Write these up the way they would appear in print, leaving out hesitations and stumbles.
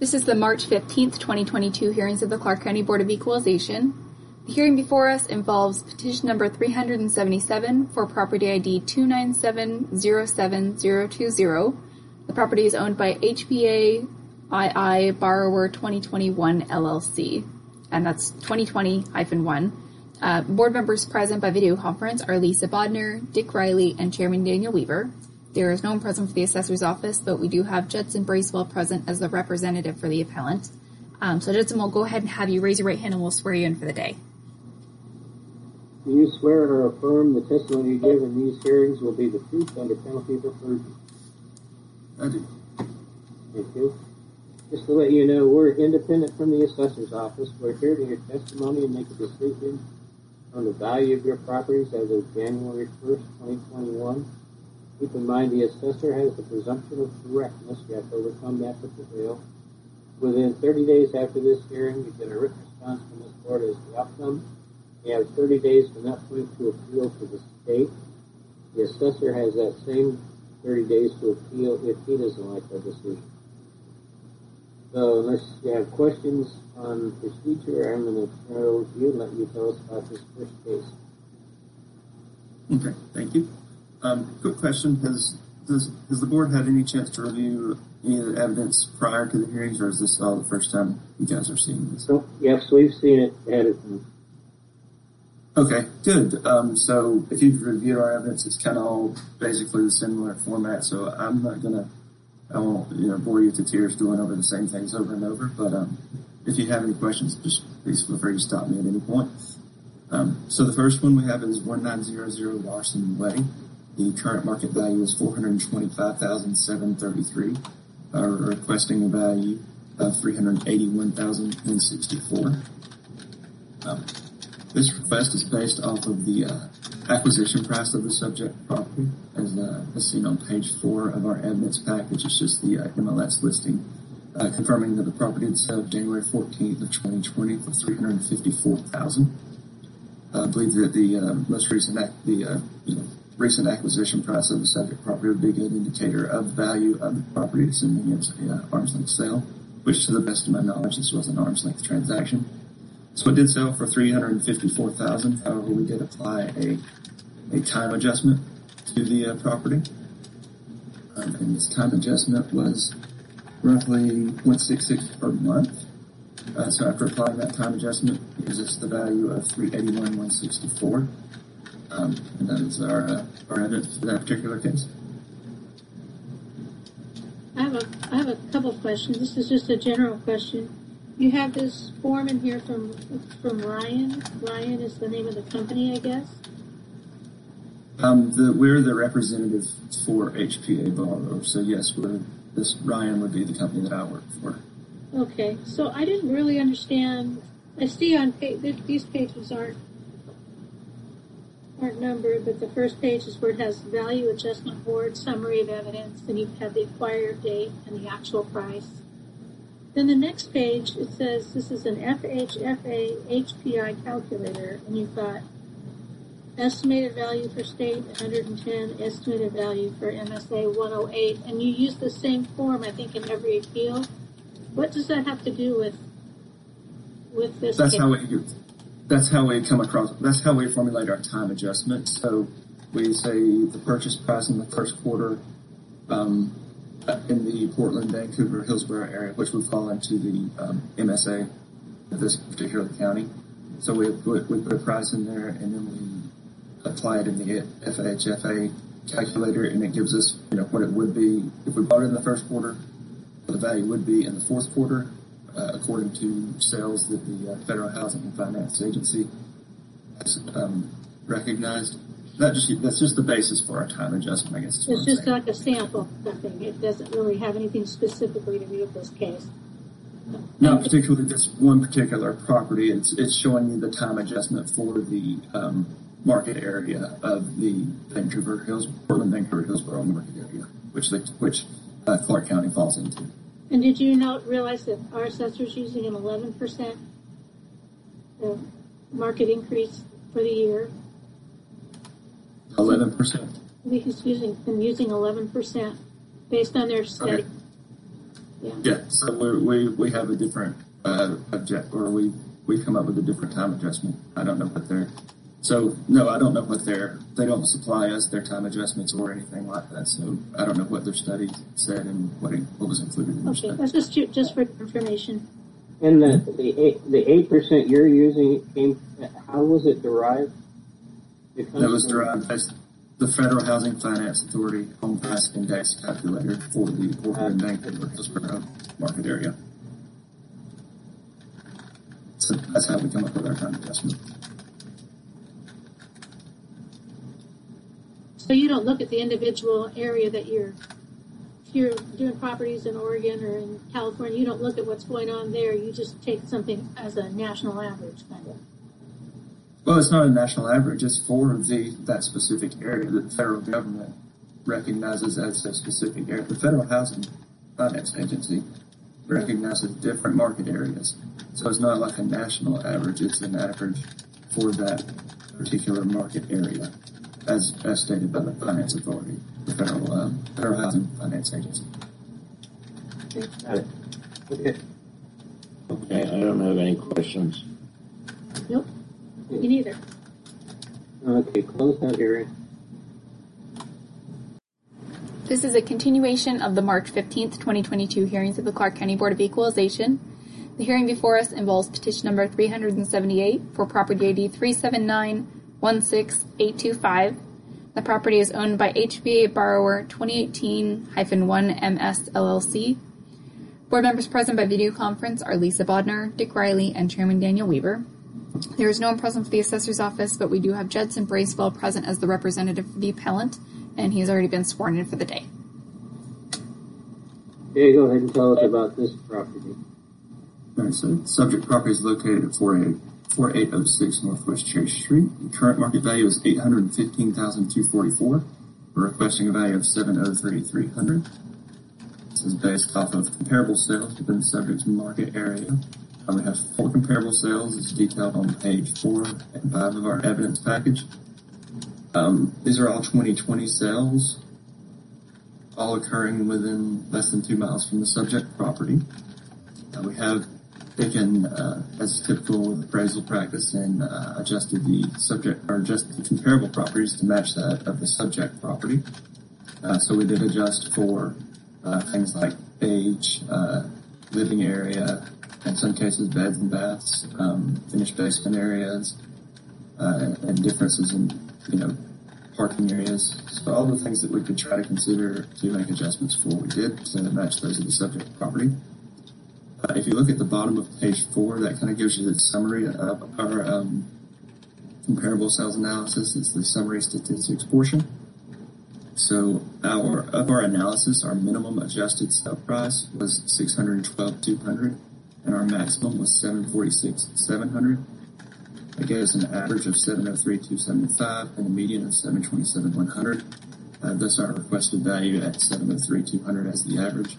This is the March 15th, 2022 hearings of the Clark County Board of Equalization. The hearing before us involves petition number 377 for property ID 297-07020. The property is owned by HPA II Borrower 2021 LLC, and that's 2020-1. Board members present by video conference are Lisa Bodner, Dick Riley, and Chairman Daniel Weaver. There is no one present for the assessor's office, but we do have Judson Bracewell present as the representative for the appellant. So Judson, we'll go ahead and have you raise your right hand and we'll swear you in for the day. Do you swear or affirm the testimony you give in these hearings will be the truth under penalty of perjury? I do. Thank you. Just to let you know, we're independent from the assessor's office. We're here to hear testimony and make a decision on the value of your properties as of January 1st, 2021. Keep in mind the assessor has the presumption of correctness. You have to overcome that to prevail. Within 30 days after this hearing, you get a written response from this board as the outcome. You have 30 days from that point to appeal to the state. The assessor has that same 30 days to appeal if he doesn't like the decision. So unless you have questions on procedure, I'm going to turn it over to you and let you tell us about this first case. Okay, thank you. Quick question, has the board had any chance to review any of the evidence prior to the hearings, or is this all the first time you guys are seeing this? So, yes, we've seen it ahead of time. Okay, good. So if you've reviewed our evidence, it's kind of all basically the similar format, so I won't bore you to tears going over the same things over and over, but if you have any questions, just please feel free to stop me at any point. So the first one we have is 1900 Larson Way. The current market value is $425,733. We're requesting a value of $381,164. This request is based off of the acquisition price of the subject property, as seen on page 4 of our evidence package. It's just the MLS listing, confirming that the property had sold January 14th of 2020 for $354,000. I believe that the most recent recent acquisition price of the subject property would be a good indicator of the value of the property, assuming it's an arm's length sale, which to the best of my knowledge, this was an arm's length transaction. So it did sell for $354,000. However, we did apply a time adjustment to the property. And this time adjustment was roughly $0.66 per month. So after applying that time adjustment, it gives us the value of $381,164. And that is our evidence for that particular case. I have a couple of questions. This is just a general question. You have this form in here from Ryan. Ryan is the name of the company, I guess. We're the representative for HPA Borrower. So yes, Ryan would be the company that I work for. Okay, so I didn't really understand. I see on these pages aren't numbered, but the first page is where it has value adjustment board, summary of evidence, and you have the acquired date and the actual price. Then the next page, it says this is an FHFA HPI calculator, and you've got estimated value for state 110, estimated value for MSA 108, and you use the same form, I think, in every appeal. What does that have to do with this case? That's how we come across. That's how we formulate our time adjustment. So we say the purchase price in the first quarter in the Portland, Vancouver, Hillsborough area, which would fall into the MSA of this particular county. So we put a price in there, and then we apply it in the FHFA calculator, and it gives us what it would be if we bought it in the first quarter. The value would be in the fourth quarter, according to sales that the Federal Housing and Finance Agency has recognized. That's just the basis for our time adjustment, I guess. It's just like a sample thing. It doesn't really have anything specifically to do with this case. Not particularly this one particular property. It's showing you the time adjustment for the market area of the Portland, Vancouver, Hillsborough market area, which Clark County falls into. And did you not realize that our assessor's using an 11% market increase for the year? 11%? He's using 11% based on their study. Okay. Yeah, so we have a different object, or we come up with a different time adjustment. I don't know what they're. So no, I don't know what they don't supply us their time adjustments or anything like that. So I don't know what their study said and what was included in their Okay, study. that's just for information. And the 8% you're using how was it derived? That was derived as the Federal Housing Finance Authority home price index calculator for the Portland and Vancouver Hillsborough market area. So that's how we come up with our time adjustment. So you don't look at the individual area that if you're doing properties in Oregon or in California, you don't look at what's going on there. You just take something as a national average, kind of. Well, it's not a national average. It's for that specific area that the federal government recognizes as a specific area. The Federal Housing Finance Agency recognizes different market areas. So it's not like a national average. It's an average for that particular market area, as stated by the Finance Authority, the Federal Housing Finance Agency. Got it. Okay. Okay, I don't have any questions. Nope. Me neither. Okay, close that hearing. This is a continuation of the March 15th, 2022 hearings of the Clark County Board of Equalization. The hearing before us involves petition number 378 for property ID 379-16825. The property is owned by HBA Borrower 2018-1MS LLC. Board members present by video conference are Lisa Bodnar, Dick Riley, and Chairman Daniel Weaver. There is no one present for the assessor's office, but we do have Judson Bracewell present as the representative for the appellant, and he has already been sworn in for the day. Okay, go ahead and tell us about this property. All right, so the subject property is located at 4806 Northwest Cherry Street. The current market value is $815,244. We're requesting a value of $703,300. This is based off of comparable sales within the subject's market area. We have 4 comparable sales as detailed on page 4 and 5 of our evidence package. These are all 2020 sales, all occurring within less than 2 miles from the subject property. We have taken, as typical with appraisal practice, and adjusted the comparable properties to match that of the subject property. So we did adjust for things like age, living area, in some cases beds and baths, finished basement areas, and differences in, parking areas. So all the things that we could try to consider to make adjustments for, we did to match those of the subject property. If you look at the bottom of page 4, that kind of gives you the summary of our comparable sales analysis. It's the summary statistics portion. So our analysis, our minimum adjusted sale price was $612,200, and our maximum was $746,700. That gave us an average of $703,275 and a median of $727,100. Thus our requested value at $703,200 as the average.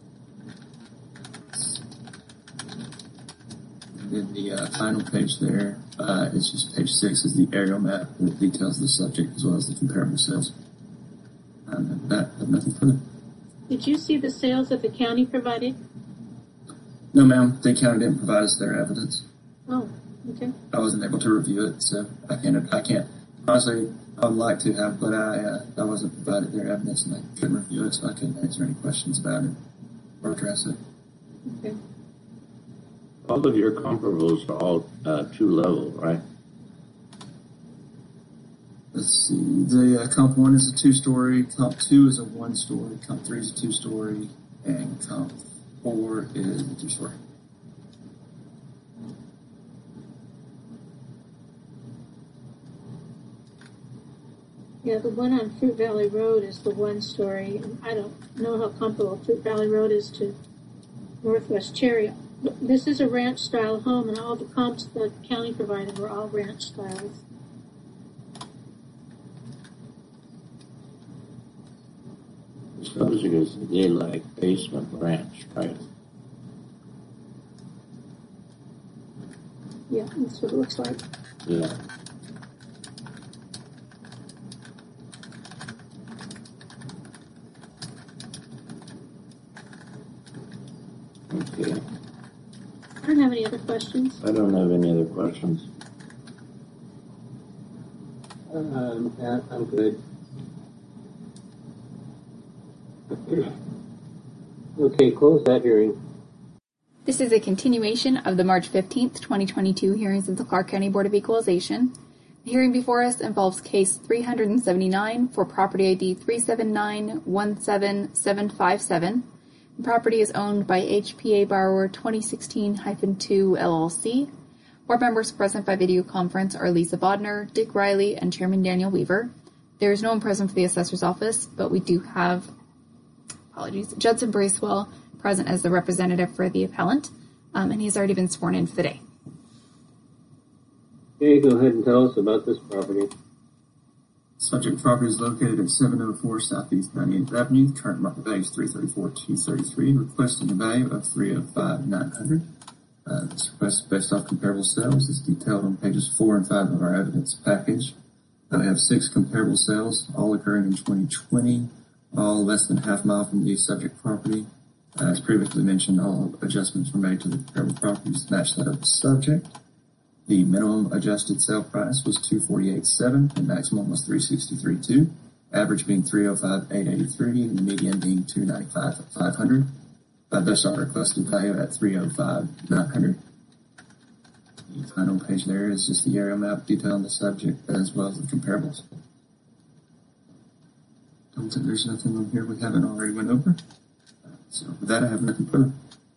And then the final page there is just page 6 is the aerial map that details the subject as well as the comparable sales. And that had nothing further. Did you see the sales that the county provided? No, ma'am. The county didn't provide us their evidence. Oh, okay. I wasn't able to review it, so I can't. Honestly, I would like to have, but I wasn't provided their evidence and I couldn't review it, so I couldn't answer any questions about it or address it. Okay. All of your comparables are all 2-level, right? Let's see. The comp 1 is a 2-story, comp 2 is a 1-story, comp 3 is a 2-story, and comp 4 is a 2-story. Yeah, the one on Fruit Valley Road is the 1-story, and I don't know how comparable Fruit Valley Road is to Northwest Cherry. This is a ranch-style home, and all the comps the county provided were all ranch styles. The subject is they like basement ranch, right? Yeah, that's what it looks like. Yeah. I don't have any other questions. I don't have any other questions. I'm good. Okay, close that hearing. This is a continuation of the March 15th, 2022 hearings of the Clark County Board of Equalization. The hearing before us involves case 379 for property ID 379-17757. The property is owned by HPA borrower 2016-2 LLC. Board members present by video conference are Lisa Bodner, Dick Riley, and Chairman Daniel Weaver. There is no one present for the assessor's office, but we do have, Judson Bracewell present as the representative for the appellant, and he's already been sworn in for the day. Okay, go ahead and tell us about this property. Subject property is located at 704 Southeast 98th Avenue. Current market value is $334,233. Requesting a value of $305,900. This request is based off comparable sales. It's detailed on pages 4 and 5 of our evidence package. We have 6 comparable sales, all occurring in 2020, all less than half mile from the subject property. As previously mentioned, all adjustments were made to the comparable properties to match that of the subject. The minimum adjusted sale price was $248,700, the maximum was $363,200, average being $305,883, and the median being $295,500. Thus our requested value at $305,900. The final page there is just the area map detailing the subject as well as the comparables. Don't think there's nothing on here we haven't already went over. So with that, I have nothing further.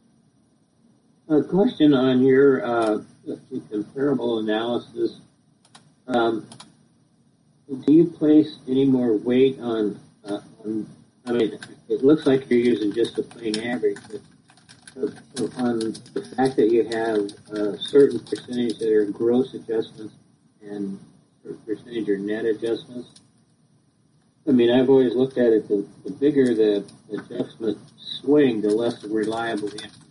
A question on your comparable analysis. Do you place any more weight on, I mean, it looks like you're using just a plain average, but on the fact that you have a certain percentage that are gross adjustments and a percentage are net adjustments? I mean, I've always looked at it, the bigger the adjustment swing, the less reliable the information.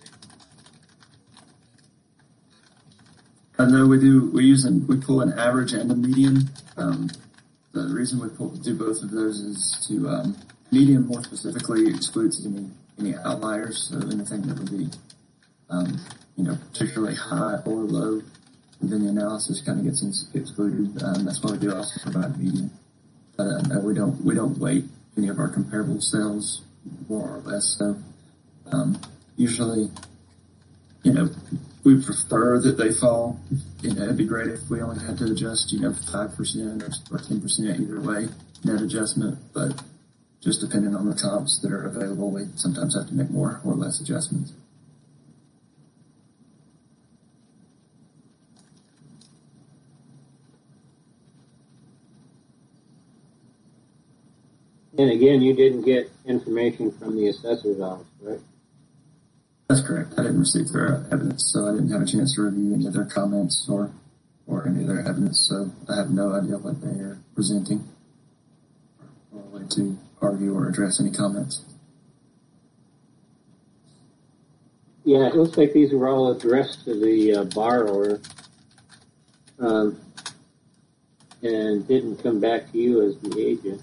No, we pull an average and a median. The reason we do both of those is to, median more specifically excludes any outliers, so anything that would be, particularly high or low within the analysis kind of gets excluded. That's why we do also provide median. No, we don't weight any of our comparable sales more or less. So, usually, we prefer that they fall. It'd be great if we only had to adjust, 5% or 10% either way, net adjustment, but just depending on the comps that are available, we sometimes have to make more or less adjustments. And again, you didn't get information from the assessor's office, right? That's correct. I didn't receive their evidence, so I didn't have a chance to review any of their comments or any of their evidence, so I have no idea what they are presenting or a way to argue or address any comments. Yeah, it looks like these were all addressed to the borrower and didn't come back to you as the agent.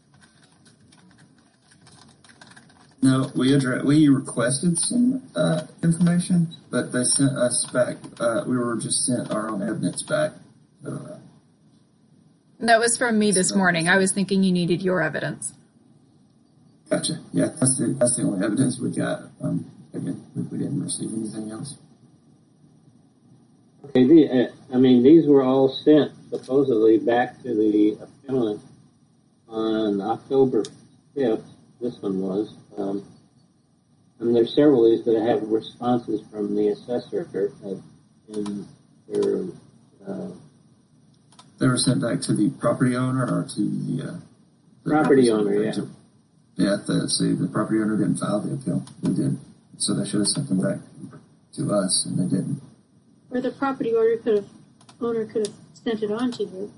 No, we requested some information, but they sent us back. We were just sent our own evidence back. So, That was from me this morning. I was thinking you needed your evidence. Gotcha. Yeah, that's the only evidence we got. Again, we didn't receive anything else. Okay, these were all sent supposedly back to the appellant on October 5th. This one was. And there's several of these that have responses from the assessor in their. They were sent back to the property owner or to the property owner, yeah. Yeah, the property owner didn't file the appeal. We did. So they should have sent them back to us, and they didn't. Or the property owner could have sent it on to you.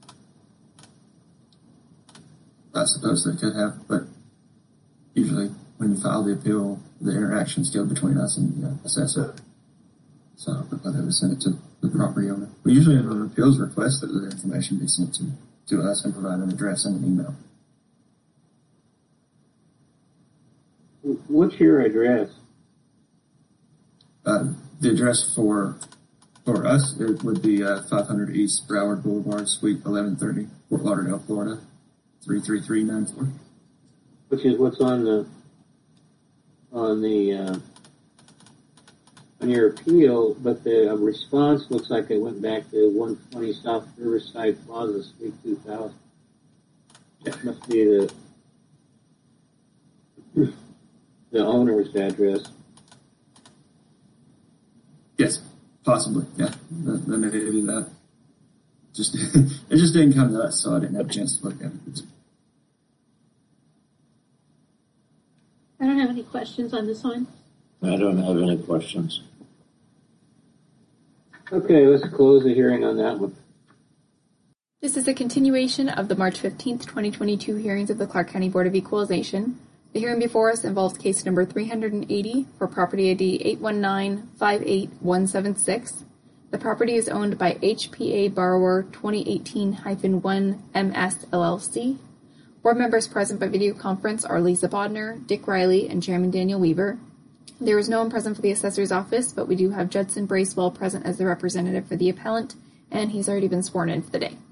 I suppose they could have, but usually when you file the appeal, the interactions go between us and the assessor. So I thought they would send it to the property owner. We usually have an appeals request that the information be sent to us and provide an address and an email. What's your address? The address for us, it would be 500 East Broward Boulevard, Suite 1130, Fort Lauderdale, Florida, 33394. Which is what's on your appeal, but the response looks like it went back to 120 South Riverside Plaza, Suite 2000. That must be the owner's address. Yes, possibly. Yeah, that may be that. Just it just didn't come to us, so I didn't have a chance to look at it. I don't have any questions on this one. I don't have any questions. Okay, let's close the hearing on that one. This is a continuation of the March 15th, 2022 hearings of the Clark County Board of Equalization. The hearing before us involves case number 380 for property ID 819-58176. The property is owned by HPA Borrower 2018-1 MS LLC. Board members present by video conference are Lisa Bodner, Dick Riley, and Chairman Daniel Weaver. There is no one present for the assessor's office, but we do have Judson Bracewell present as the representative for the appellant, and he's already been sworn in for the day.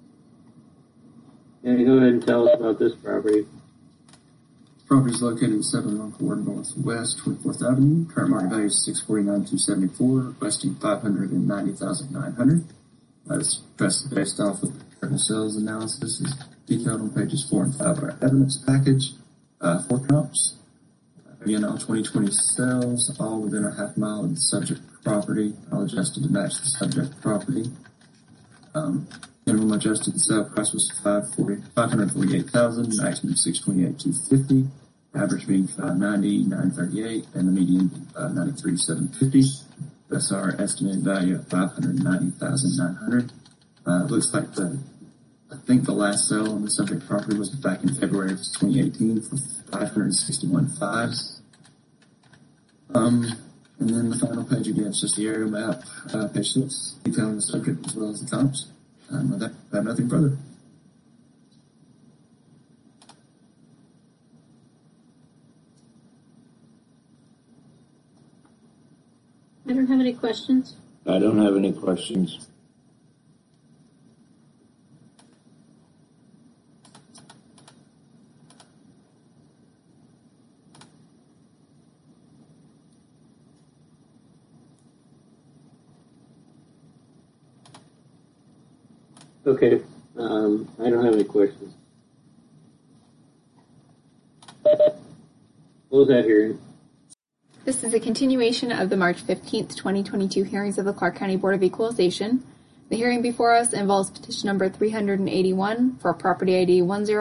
Yeah, go ahead and tell us about this property. Property is located at 714 Northwest 24th Avenue. Current market value is $649,274, requesting $590,900. This price is based off of the sales analysis is detailed on pages 4 and 5 of our evidence package. 4 comps. Again, all 2020 sales, all within a half mile of the subject property, all adjusted to match the subject property. Minimum adjusted sale price was $548,000, maximum $628,250, average being $590,938, and the median $93,750. That's our estimated value of $590,900. Looks like I think the last sale on the subject property was back in February of 2018 for $561,500. And then the final page again, it's just the area map, page 6, detailing the subject as well as the comps. With that, I have nothing further. I don't have any questions. I don't have any questions. Okay, I don't have any questions. Close that hearing. This is a continuation of the March 15th, 2022 hearings of the Clark County Board of Equalization. The hearing before us involves petition number 381 for property ID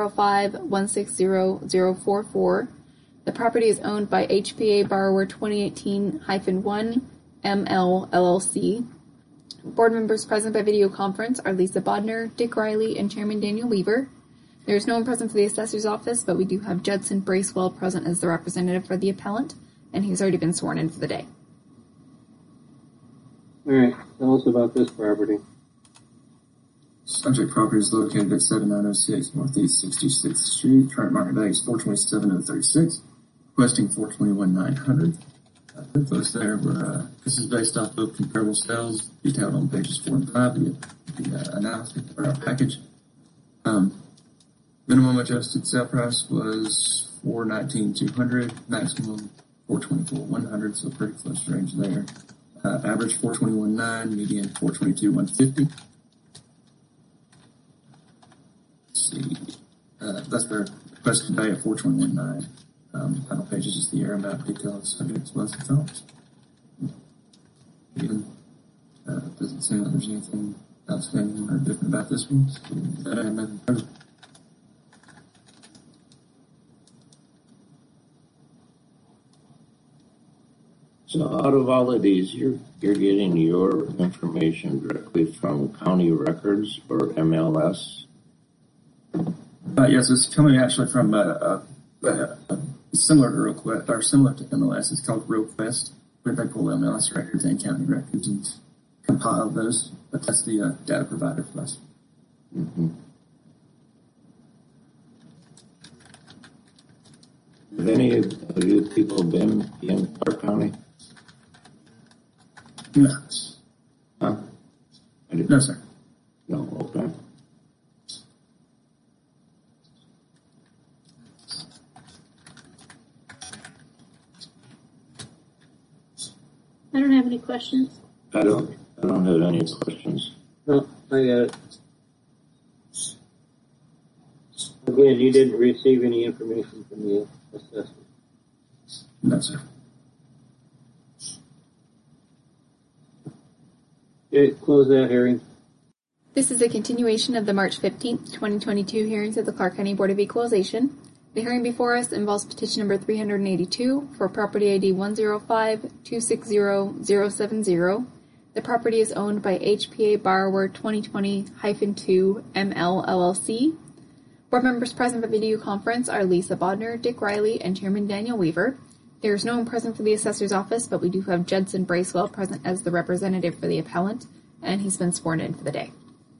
105-160-044. The property is owned by HPA Borrower 2018-1 ML LLC. Board members present by video conference are Lisa Bodner, Dick Riley, and Chairman Daniel Weaver. There is no one present for the assessor's office, but we do have Judson Bracewell present as the representative for the appellant, and he's already been sworn in for the day. All right, tell us about this property. Subject property is located at 7906 Northeast 66th Street. Current market value is $427,036, requesting $421,900. Those there were, this is based off of comparable sales detailed on pages 4 and 5 of the analysis or our package. Minimum adjusted sale price was $419,200, maximum $424,100, so pretty close range there. Average $421,900, median $422,150. Let's see, that's their requested value of $421,900. Final page is just the area map detail of subject as well as the comps. Again, doesn't seem like there's anything outstanding or different about this one. So that I have nothing further. So out of all of these, you're getting your information directly from county records or MLS? Yes, it's coming actually from similar to RealQuest, or similar to MLS. It's called RealQuest, where they pull MLS records and county records and compile those. But that's the data provider for us. Mm-hmm. Have any of you people been in Clark County? No. Huh? I didn't. No, sir. No, okay. I don't have any questions. I don't have any questions. No, I got it. Again, you didn't receive any information from the assessor. No, sir. Okay, close that hearing. This is a continuation of the March 15th, 2022 hearings of the Clark County Board of Equalization. The hearing before us involves petition number 382 for property ID 105-260-070. The property is owned by HPA Borrower 2020-2 ML LLC. Board members present by video conference are Lisa Bodner, Dick Riley, and Chairman Daniel Weaver. There is no one present for the assessor's office, but we do have Judson Bracewell present as the representative for the appellant, and he's been sworn in for the day.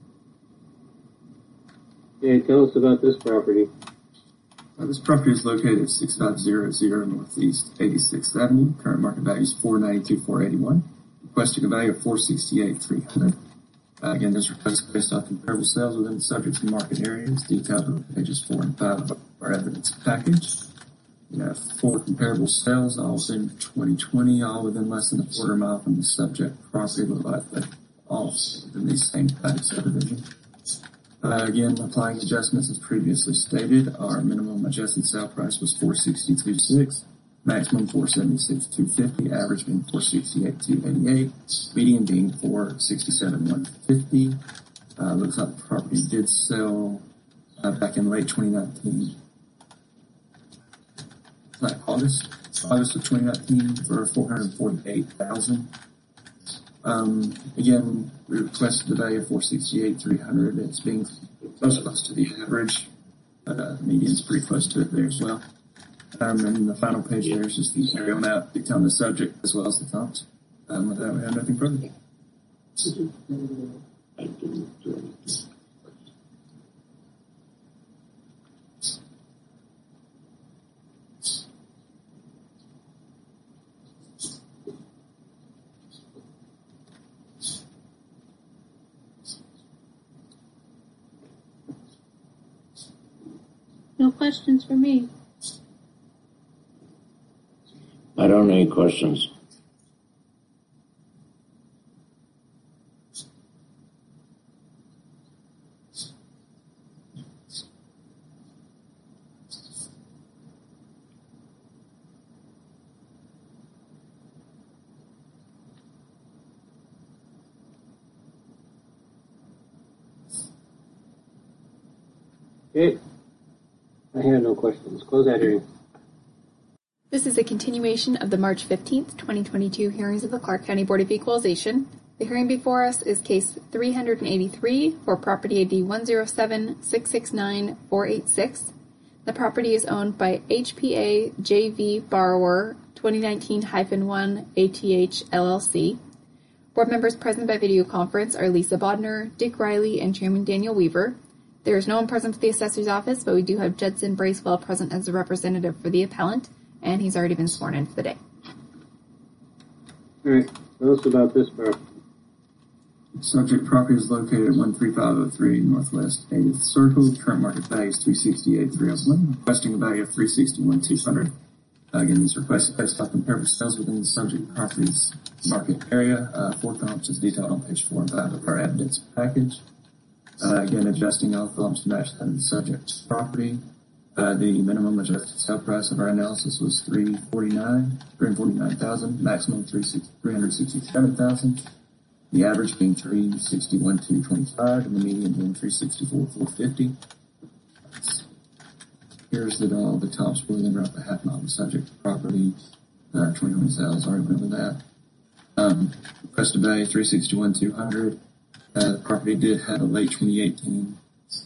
Okay, tell us about this property. This property is located at 6500 Northeast 86th Avenue. Current market value is $492,481. Requesting a value of $468,300. Again, this request is based off comparable sales within the subject and market areas, detailed on pages 4 and 5 of our evidence package. We have 4 comparable sales, all within 2020, all within less than a quarter mile from the subject property, but all within the same type of subdivision. Again, applying adjustments as previously stated, our minimum adjusted sale price was $462,600, maximum $476,250, average being $468,288, median being $467,150. Looks like the property did sell back in late 2019. Like August of 2019 for $448,000. Again, we requested the value of $468,300. It's being close to the average. The median's pretty close to it there as well. And the final page there is just the aerial map detailing the subject as well as the comps. With that, we have nothing further. I didn't do anything. No questions for me. I don't have any questions. Okay. I have no questions. Close that hearing. This is a continuation of the March 15th, 2022 hearings of the Clark County Board of Equalization. The hearing before us is case 383 for property ID 107-669-486. The property is owned by HPA JV Borrower 2019-1 ATH LLC. Board members present by video conference are Lisa Bodner, Dick Riley, and Chairman Daniel Weaver. There is no one present for the assessor's office, but we do have Judson Bracewell present as the representative for the appellant, and he's already been sworn in for the day. All right. Tell us about this property. Subject property is located at 13503 Northwest 80th Circle. Current market value is $368,301. Requesting a value of $361,200. Again, these requests are based on comparable sales within the subject property's market area. 4 comps is detailed on page 4 and 5 of our evidence package. Again, adjusting all columns to match that of the subject's property. The minimum adjusted sale price of our analysis was $349,000, maximum $367,000. The average being $361,225, and the median being $364,450. Here's all the tops within about a half mile of the subject property. 2020 sales, already went with that. Requested value $361,200. The property did have a late 2018.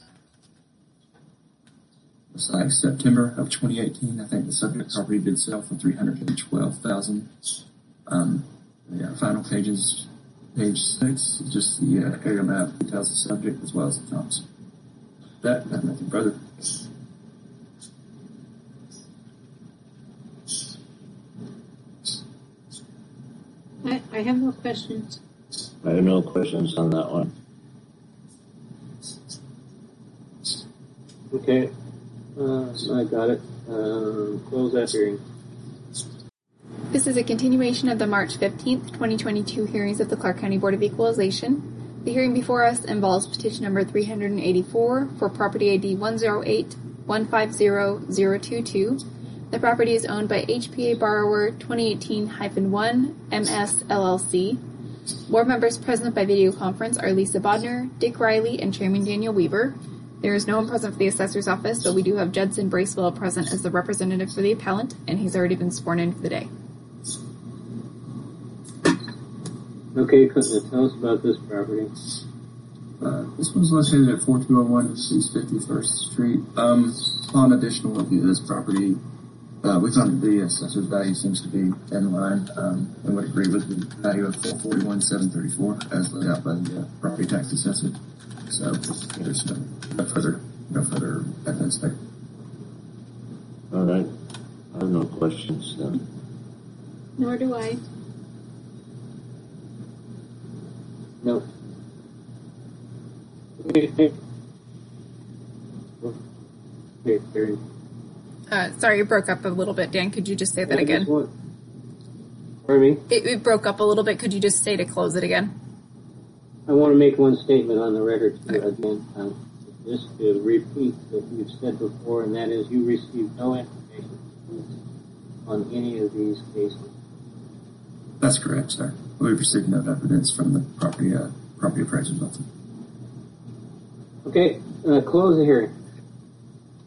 It's like September of 2018. I think the subject property did sell for $312,000. Final pages, page 6, just the area map details the subject as well as the comps. That, I have nothing further. I I have no questions. I have no questions on that one. Okay, I got it. Close that hearing. This is a continuation of the March 15th, 2022 hearings of the Clark County Board of Equalization. The hearing before us involves petition number 384 for property ID 108-150-022. The property is owned by HPA borrower 2018-1 MS LLC. Board members present by video conference are Lisa Bodner, Dick Riley, and Chairman Daniel Weaver. There is no one present for the assessor's office, but we do have Judson Bracewell present as the representative for the appellant, and he's already been sworn in for the day. Okay, tell us about this property. This one's located at 4201 East 51st Street. Upon additional review of this property, we found that the assessor's value seems to be in line and would agree with the value of $441,734 as laid out by the property tax assessor. So there's no further evidence there. All right. I have no questions then. Nor do I. No. Okay, hearing. Sorry, it broke up a little bit. Dan, could you just say that again? Pardon me? It broke up a little bit. Could you just say to close it again? I want to make one statement on the record again. Just to repeat what you've said before, and that is you received no information on any of these cases. That's correct, sir. We've received no evidence from the property appraiser's office. Okay, close the hearing.